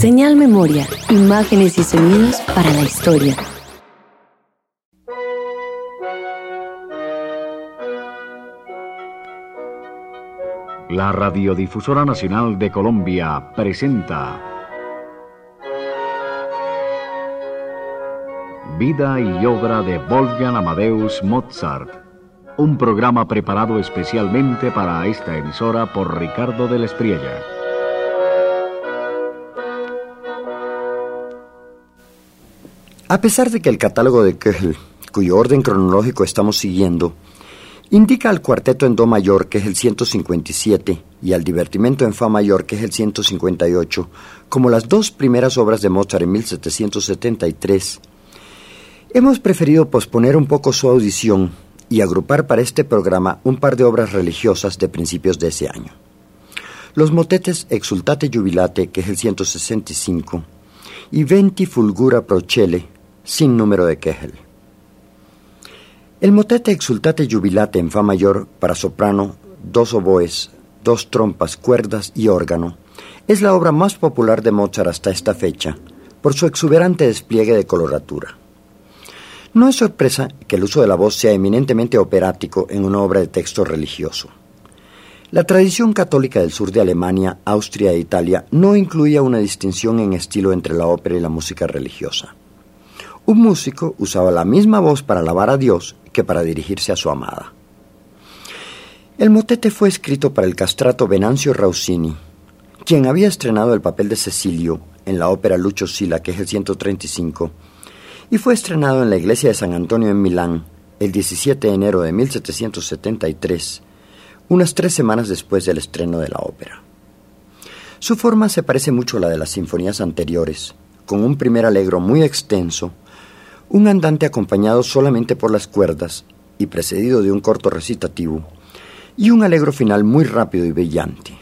Señal Memoria, imágenes y sonidos para la historia. La Radiodifusora Nacional de Colombia presenta Vida y obra de Wolfgang Amadeus Mozart, un programa preparado especialmente para esta emisora por Ricardo de la Espriella. A pesar de que el catálogo de Köchel, cuyo orden cronológico estamos siguiendo, indica al cuarteto en do mayor, que es el 157, y al divertimento en fa mayor, que es el 158, como las dos primeras obras de Mozart en 1773, hemos preferido posponer un poco su audición y agrupar para este programa un par de obras religiosas de principios de ese año. Los motetes Exultate Jubilate, que es el 165, y Venti Fulgura Procelle, sin número de Köchel. El motete Exultate Jubilate en fa mayor para soprano, dos oboes, dos trompas, cuerdas y órgano es la obra más popular de Mozart hasta esta fecha por su exuberante despliegue de coloratura. No es sorpresa que el uso de la voz sea eminentemente operático en una obra de texto religioso. La tradición católica del sur de Alemania, Austria e Italia no incluía una distinción en estilo entre la ópera y la música religiosa. Un músico usaba la misma voz para alabar a Dios que para dirigirse a su amada. El motete fue escrito para el castrato Venancio Rossini, quien había estrenado el papel de Cecilio en la ópera Lucio Silla, que es el 135, y fue estrenado en la iglesia de San Antonio en Milán el 17 de enero de 1773, unas 3 semanas después del estreno de la ópera. Su forma se parece mucho a la de las sinfonías anteriores, con un primer allegro muy extenso, un andante acompañado solamente por las cuerdas y precedido de un corto recitativo, y un allegro final muy rápido y brillante.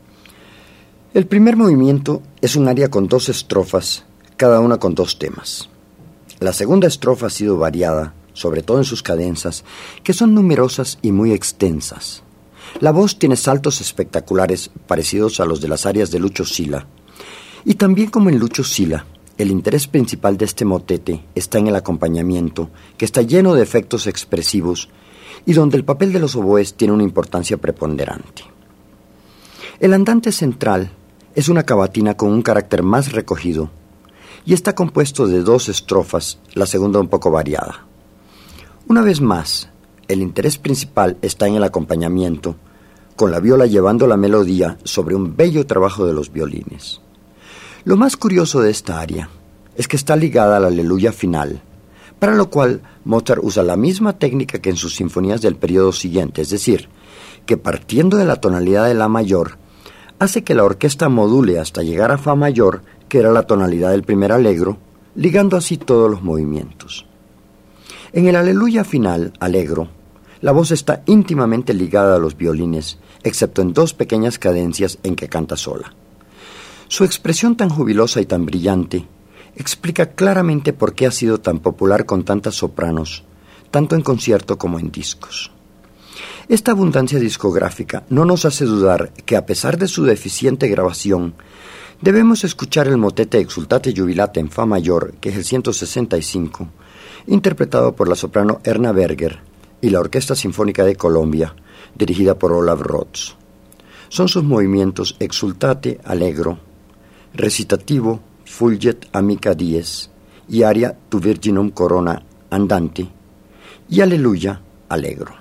El primer movimiento es un aria con 2 estrofas, cada una con 2 temas. La segunda estrofa ha sido variada, sobre todo en sus cadenzas, que son numerosas y muy extensas. La voz tiene saltos espectaculares parecidos a los de las arias de Lucio Silla, y también como en Lucio Silla, el interés principal de este motete está en el acompañamiento, que está lleno de efectos expresivos y donde el papel de los oboes tiene una importancia preponderante. El andante central es una cavatina con un carácter más recogido y está compuesto de 2 estrofas, la segunda un poco variada. Una vez más, el interés principal está en el acompañamiento, con la viola llevando la melodía sobre un bello trabajo de los violines. Lo más curioso de esta aria es que está ligada al aleluya final, para lo cual Mozart usa la misma técnica que en sus sinfonías del periodo siguiente, es decir, que partiendo de la tonalidad de la mayor, hace que la orquesta module hasta llegar a fa mayor, que era la tonalidad del primer allegro, ligando así todos los movimientos. En el aleluya final, allegro, la voz está íntimamente ligada a los violines, excepto en 2 pequeñas cadencias en que canta sola. Su expresión tan jubilosa y tan brillante explica claramente por qué ha sido tan popular con tantas sopranos, tanto en concierto como en discos. Esta abundancia discográfica no nos hace dudar que, a pesar de su deficiente grabación, debemos escuchar el motete Exultate Jubilate en fa mayor, que es el 165, interpretado por la soprano Erna Berger y la Orquesta Sinfónica de Colombia, dirigida por Olaf Rotz. Son sus movimientos Exultate, allegro, recitativo, Fulget amica dies, y aria Tu Virginum Corona, andante, y aleluya, allegro.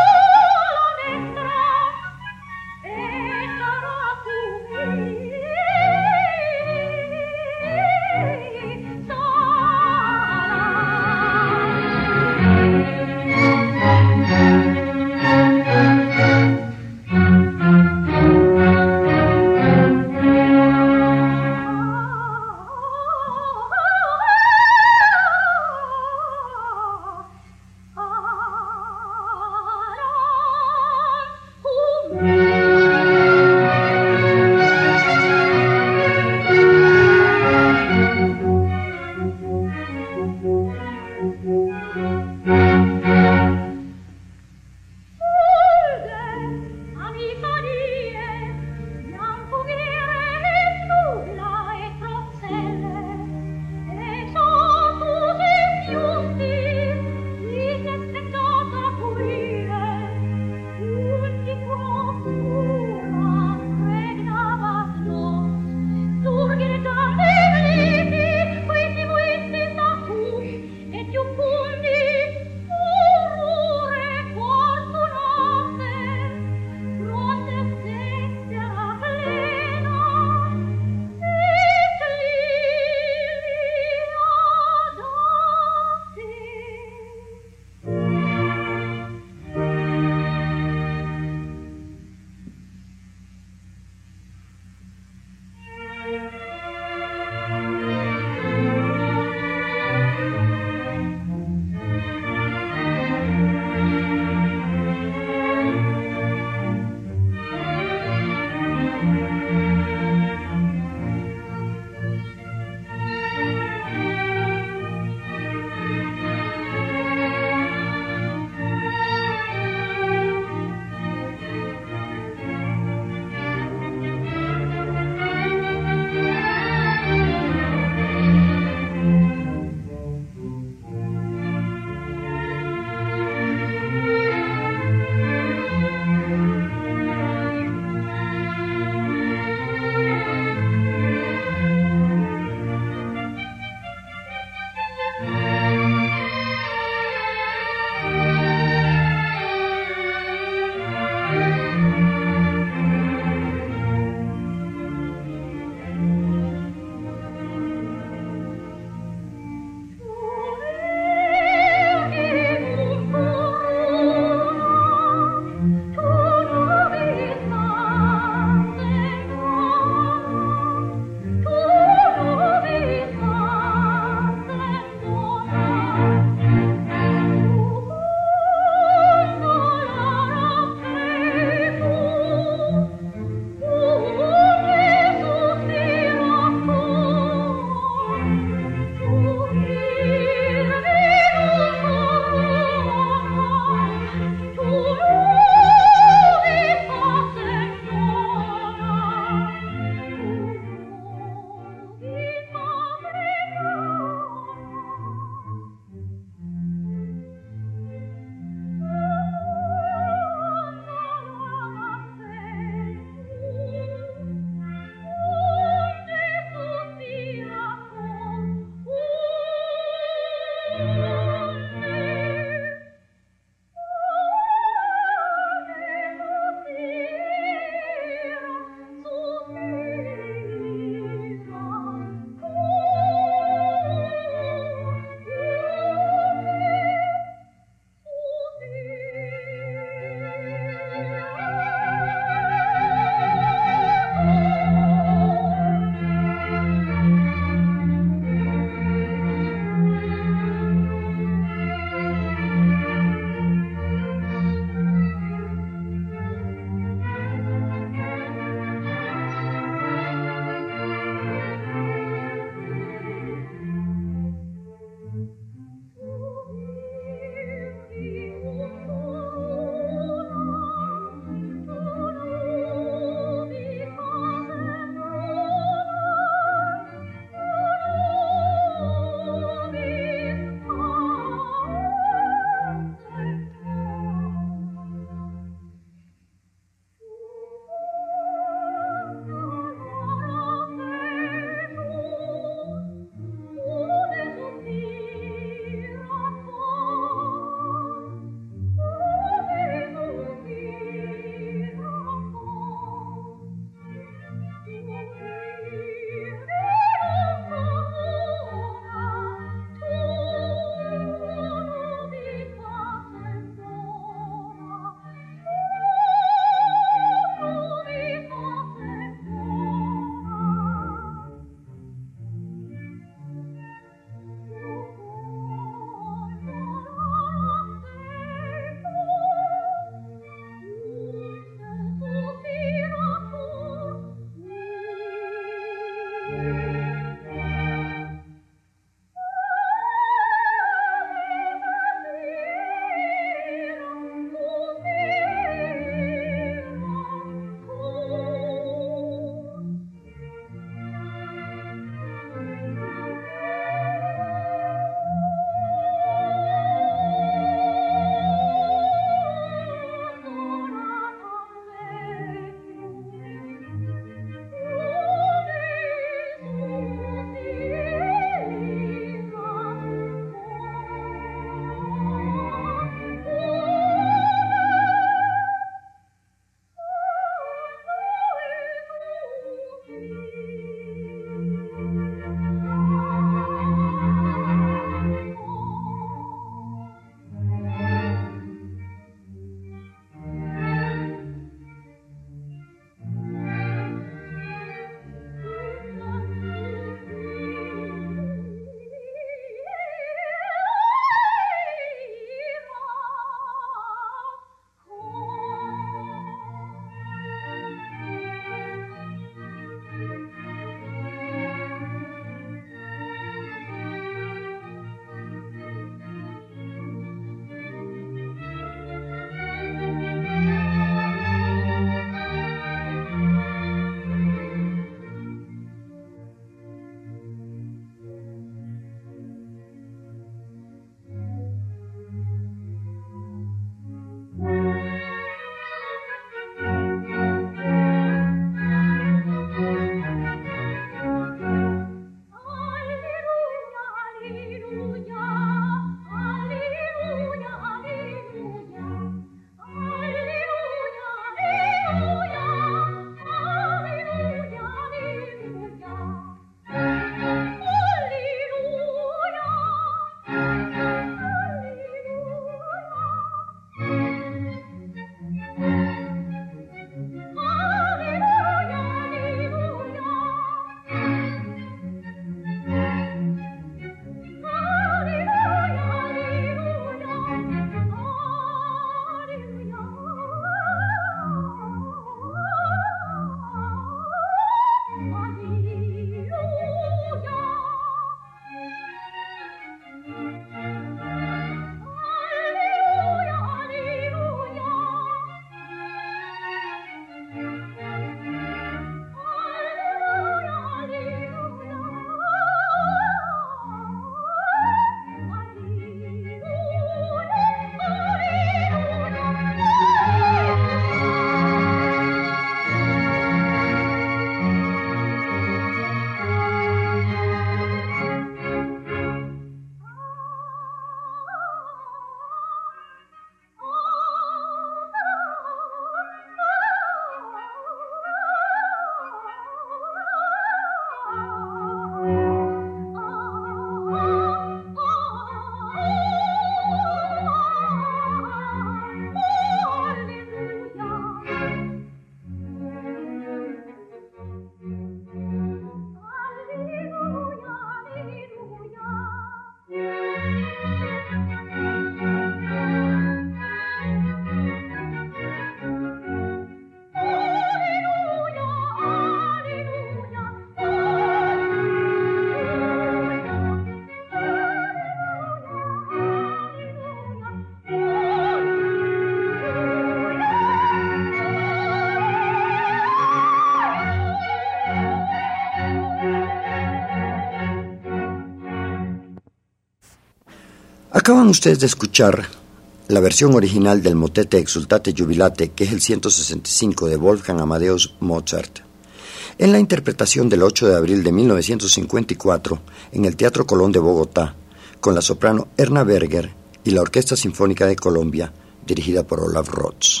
Acaban ustedes de escuchar la versión original del motete Exultate Jubilate, que es el 165 de Wolfgang Amadeus Mozart, en la interpretación del 8 de abril de 1954 en el Teatro Colón de Bogotá, con la soprano Erna Berger y la Orquesta Sinfónica de Colombia, dirigida por Olaf Rotz.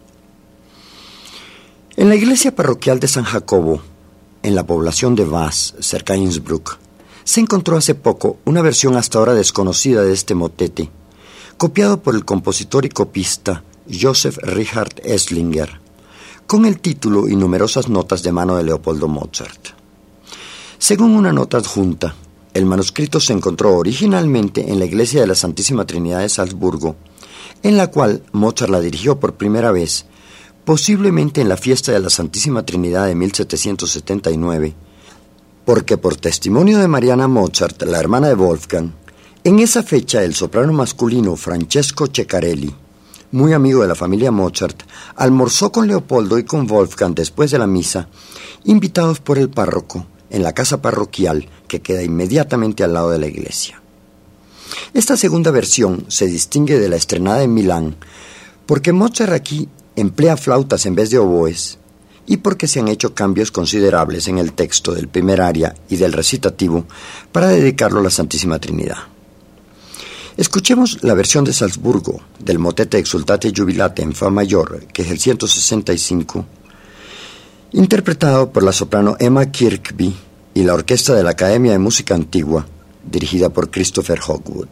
En la iglesia parroquial de San Jacobo, en la población de Vaas, cerca de Innsbruck, se encontró hace poco una versión hasta ahora desconocida de este motete, copiado por el compositor y copista Joseph Richard Esslinger, con el título y numerosas notas de mano de Leopoldo Mozart. Según una nota adjunta, el manuscrito se encontró originalmente en la iglesia de la Santísima Trinidad de Salzburgo, en la cual Mozart la dirigió por primera vez, posiblemente en la fiesta de la Santísima Trinidad de 1779, porque por testimonio de Mariana Mozart, la hermana de Wolfgang, en esa fecha el soprano masculino Francesco Ceccarelli, muy amigo de la familia Mozart, almorzó con Leopoldo y con Wolfgang después de la misa, invitados por el párroco en la casa parroquial que queda inmediatamente al lado de la iglesia. Esta segunda versión se distingue de la estrenada en Milán porque Mozart aquí emplea flautas en vez de oboes y porque se han hecho cambios considerables en el texto del primer aria y del recitativo para dedicarlo a la Santísima Trinidad. Escuchemos la versión de Salzburgo del motete Exultate Jubilate en fa mayor, que es el 165, interpretado por la soprano Emma Kirkby y la orquesta de la Academia de Música Antigua, dirigida por Christopher Hogwood.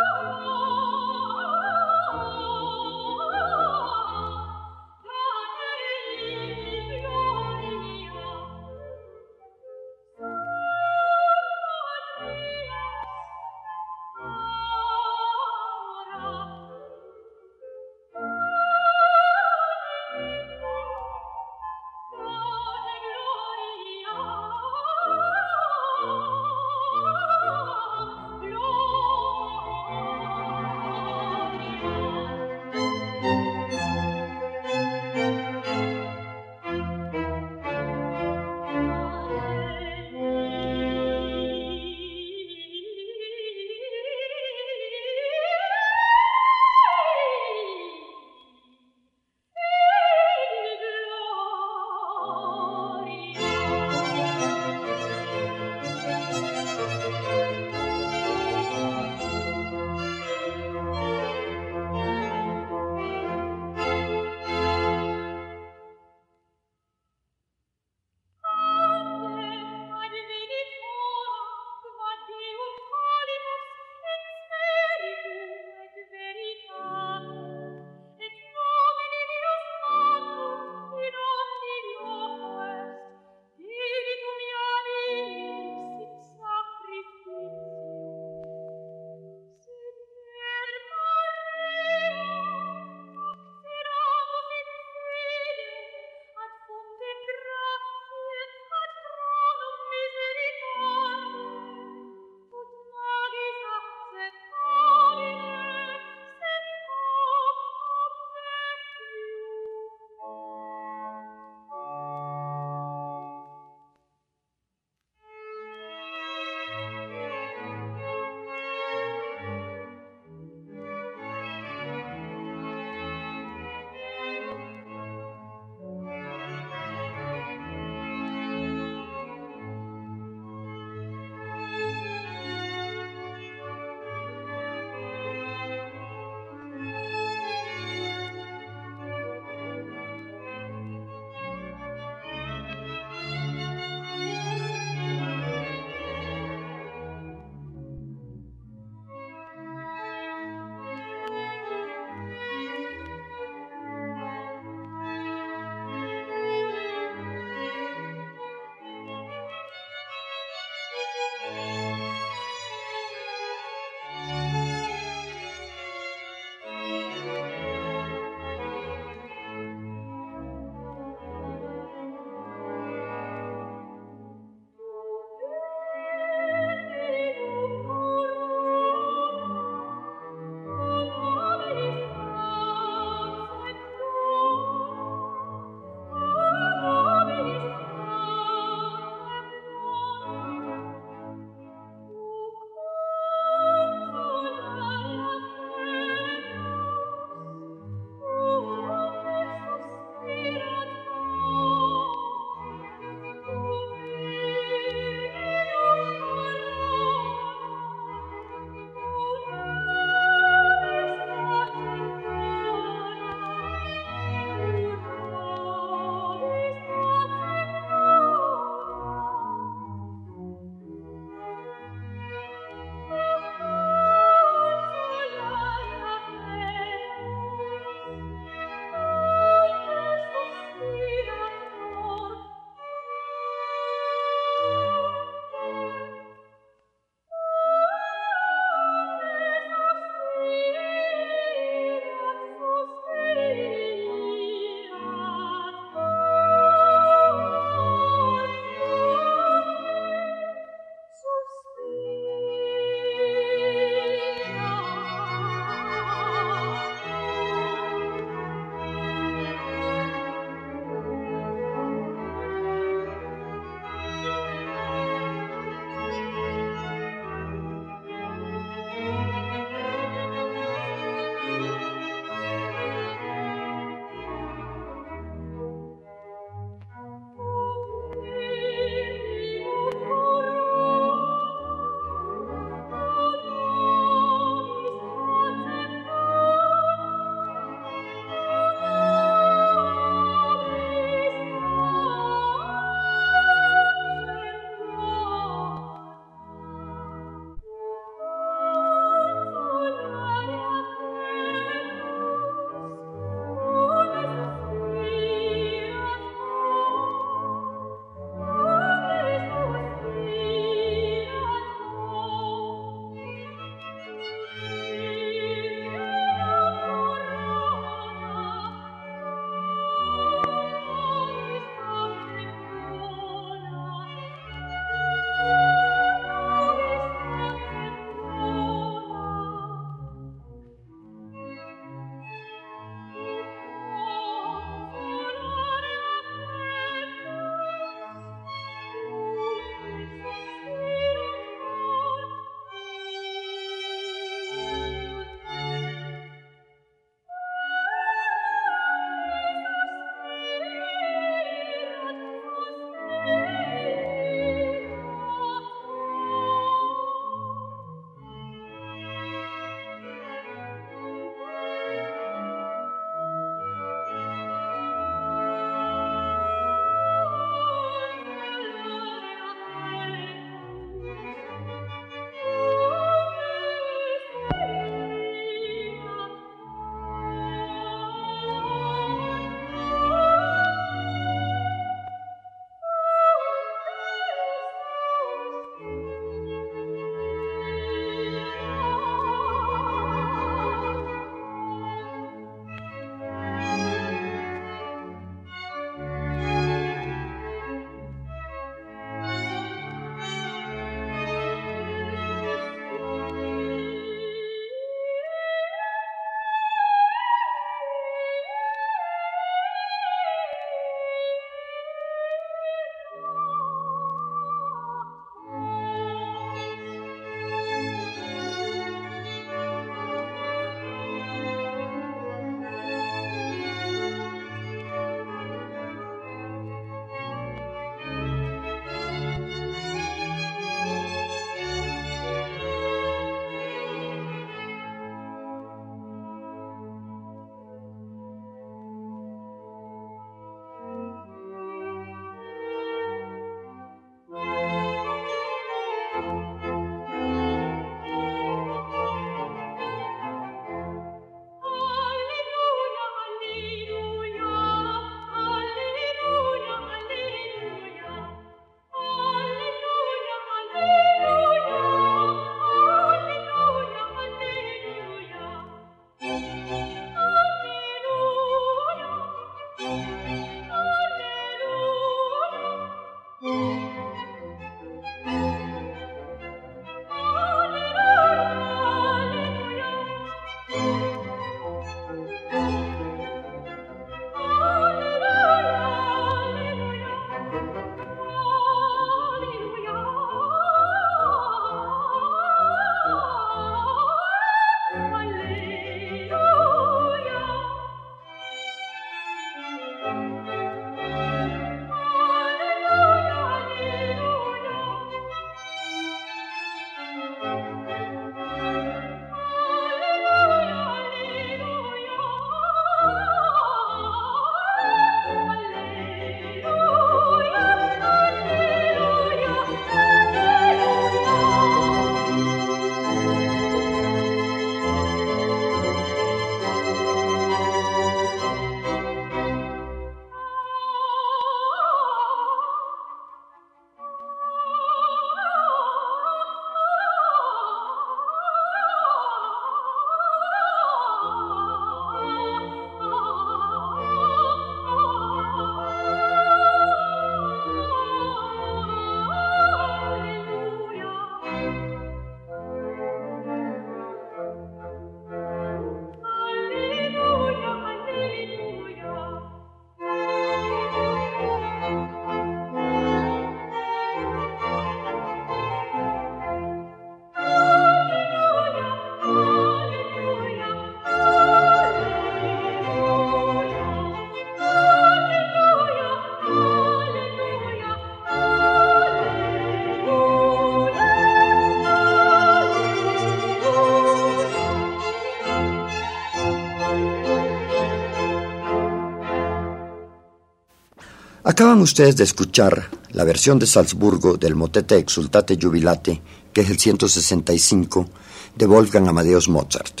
Acaban ustedes de escuchar la versión de Salzburgo del motete Exsultate Jubilate, que es el 165 de Wolfgang Amadeus Mozart.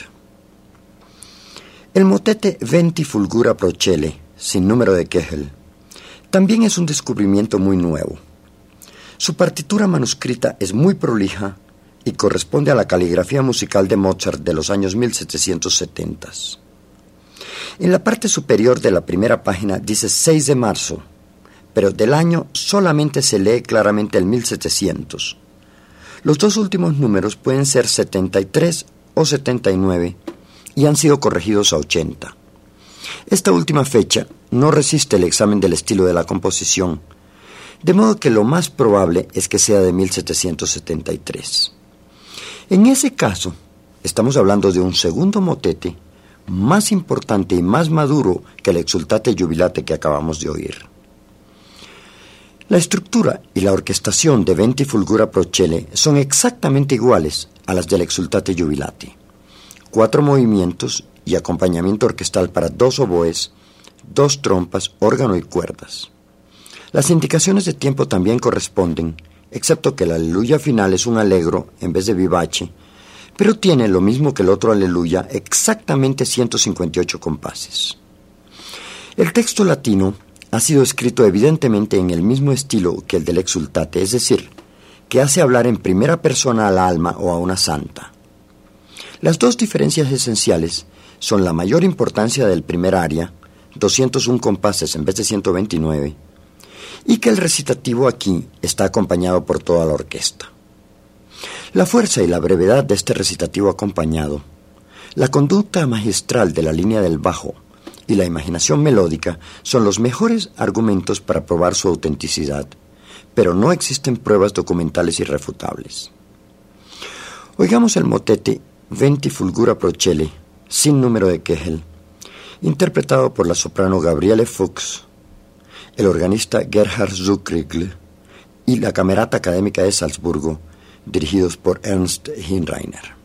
El motete Venti Fulgura Procele, sin número de Köchel, también es un descubrimiento muy nuevo. Su partitura manuscrita es muy prolija y corresponde a la caligrafía musical de Mozart de los años 1770. En la parte superior de la primera página dice 6 de marzo, pero del año solamente se lee claramente el 1700. Los dos últimos números pueden ser 73 o 79 y han sido corregidos a 80. Esta última fecha no resiste el examen del estilo de la composición, de modo que lo más probable es que sea de 1773. En ese caso, estamos hablando de un segundo motete más importante y más maduro que el Exsultate Jubilate que acabamos de oír. La estructura y la orquestación de Venti Fulgura Procele son exactamente iguales a las del Exsultate Jubilate. 4 movimientos y acompañamiento orquestal para 2 oboes, 2 trompas, órgano y cuerdas. Las indicaciones de tiempo también corresponden, excepto que el aleluya final es un allegro en vez de vivace, pero tiene lo mismo que el otro aleluya, exactamente 158 compases. El texto latino ha sido escrito evidentemente en el mismo estilo que el del Exsultate, es decir, que hace hablar en primera persona al alma o a una santa. Las dos diferencias esenciales son la mayor importancia del primer aria, 201 compases en vez de 129, y que el recitativo aquí está acompañado por toda la orquesta. La fuerza y la brevedad de este recitativo acompañado, la conducta magistral de la línea del bajo y la imaginación melódica son los mejores argumentos para probar su autenticidad, pero no existen pruebas documentales irrefutables. Oigamos el motete Venti Fulgura Procele, sin número de Köchel, interpretado por la soprano Gabriele Fuchs, el organista Gerhard Zuckriegl y la Camerata Académica de Salzburgo, dirigidos por Ernst Hinreiner.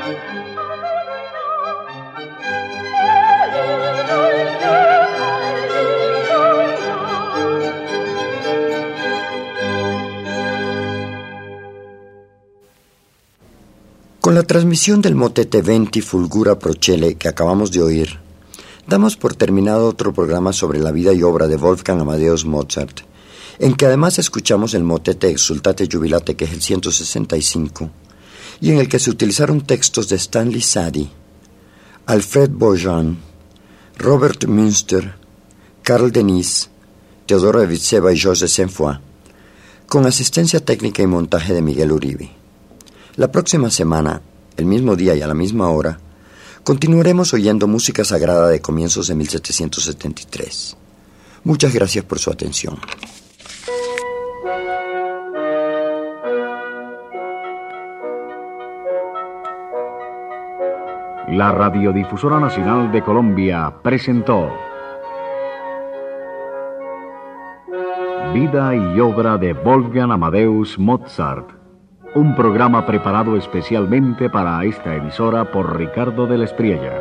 Con la transmisión del motete Venti Fulgura Procele que acabamos de oír, damos por terminado otro programa sobre la vida y obra de Wolfgang Amadeus Mozart, en que además escuchamos el motete Exsultate Jubilate, que es el 165, y en el que se utilizaron textos de Stanley Sadie, Alfred Bojan, Robert Münster, Carl Denis, Teodoro Evitseva y José Saint-Foy, con asistencia técnica y montaje de Miguel Uribe. La próxima semana, el mismo día y a la misma hora, continuaremos oyendo música sagrada de comienzos de 1773. Muchas gracias por su atención. La Radiodifusora Nacional de Colombia presentó Vida y obra de Wolfgang Amadeus Mozart, un programa preparado especialmente para esta emisora por Ricardo de la Espriella.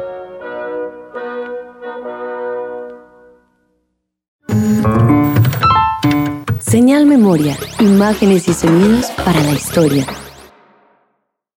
Señal Memoria, imágenes y sonidos para la historia.